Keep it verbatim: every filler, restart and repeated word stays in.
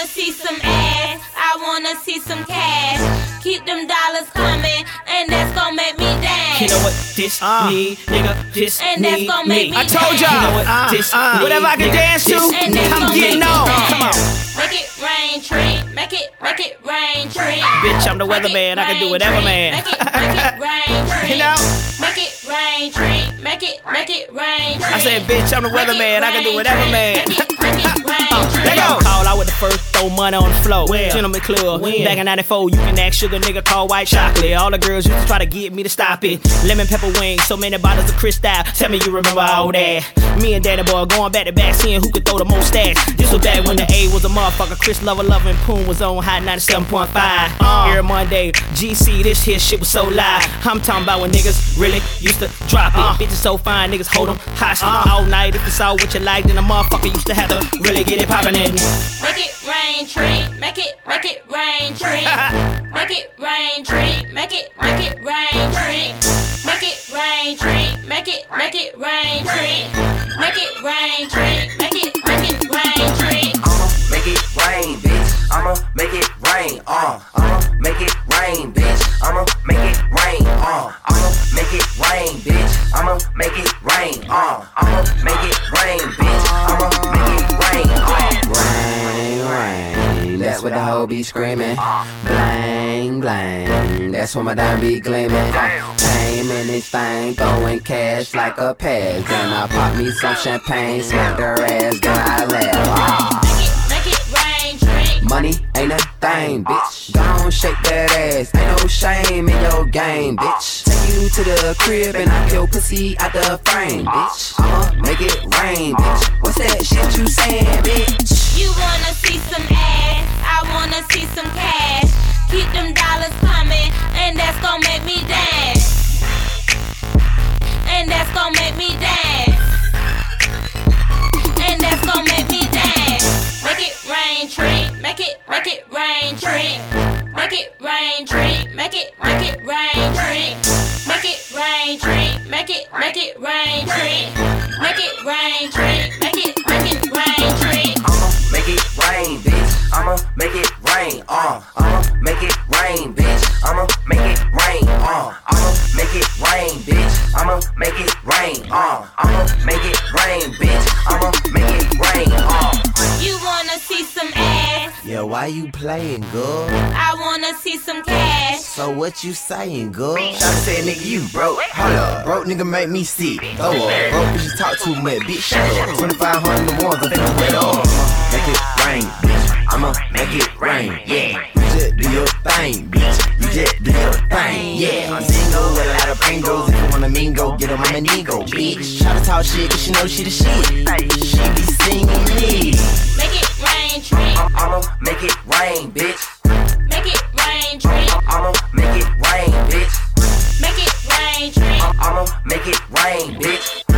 wanna see some ass, I wanna see some cash. Keep them dollars coming, and that's gon' make me dance. You know what this uh, need, nigga, this and need that's gon' make me. I told y'all, you know what uh, this uh, whatever I can nigga, dance to, I'm getting on. Come on. Make it rain, tree. Make it, make it rain, tree. Bitch, I'm the weatherman. I can do whatever, man. Make it, make it rain, tree. You know? Make it rain, tree. Make it, make it rain, tree. I said, bitch, I'm the weatherman. I can do whatever, man. Make it, make it rain, tree. Let go. Call out with the first, throw money on the floor. Gentleman Club. Back in ninety-four, you can ask sugar nigga call white chocolate. All the girls used to try to get me to stop it. Lemon pepper wings, so many bottles of Cristal. Tell me you remember all that. Me and Danny Boy going back to back, seeing who could throw the most stacks. This was back when the A was a motherfucker. Chris Lover Lovin' Poon was on high ninety-seven point five. Uh, Every Monday, G C, this here shit was so live. I'm talking about when niggas really used to drop it. Uh, Bitches so fine, niggas hold them hostage uh, all night. If you saw what you liked, then a motherfucker used to have to really get it poppin' in. Make it rain, tree. Make it, make it rain, tree. Make it rain, tree. Make it, make it rain, tree. Make it rain, tree. Make it, make it rain, tree. Make it rain, tree. Make it, make it rain, tree. I'ma make it rain, bitch. I'ma make it rain, uh. I'ma make it rain, bitch. I'ma make it rain, uh. I'ma make it rain, bitch. I'ma make it rain, uh. I'ma make it rain, bitch. I'ma make it rain, uh. Rain, rain, that's what the hoe be screaming. Blang, blang, that's what my dime be gleaming. Came in this thing, throwing cash like a pass. Then I pop me some champagne, smack her ass, then I laugh. Make it, make it rain, tree. Money ain't a thing, bitch. Gon' shake that ass, ain't no shame in your game, bitch. Take you to the crib and knock your pussy out the frame, bitch. I'ma make it rain, bitch. What's that shit you saying, bitch? You wanna see some ass, I wanna see some cash. Keep them dollars coming, and that's gon' make me dance. And that's gon' make me dance. And that's gon' make me dance. Make it rain, tree. Make it, make it rain, tree. Make it rain, tree. Make it, make it rain, tree. Make it rain, tree. Make it, make it rain, tree. Make it rain, tree. Make it, make it rain, tree. I'ma make it rain, bitch. I'ma make it rain, uh. I'ma make it rain, bitch. I'ma make it rain, uh. I'ma make it rain, bitch. I'ma make it rain, uh. I'ma make it rain, bitch. I'ma make it rain, uh. You wanna see some ass, Yeah, why you playing, girl? I wanna see some cash. So what you saying, girl? Shawty said, nigga, you broke. Hold up, broke nigga make me sick. Throw up, broke bitches talk too much, bitch. Shut up. twenty-five hundred the ones I'm finna wet up. Make it rain, bitch. I'ma make it rain, yeah. You just do your thing, bitch. You just do your thing, yeah. I'm single with a lot of pringles. If you wanna mingle, get on my amigo, bitch. Shawty talk shit, cause she know she the shit. She be singing me. Make it rain, tree. I'ma make it rain, bitch. Make it rain, tree. I'ma make it rain, bitch. Make it rain, tree. I'ma make it rain, bitch.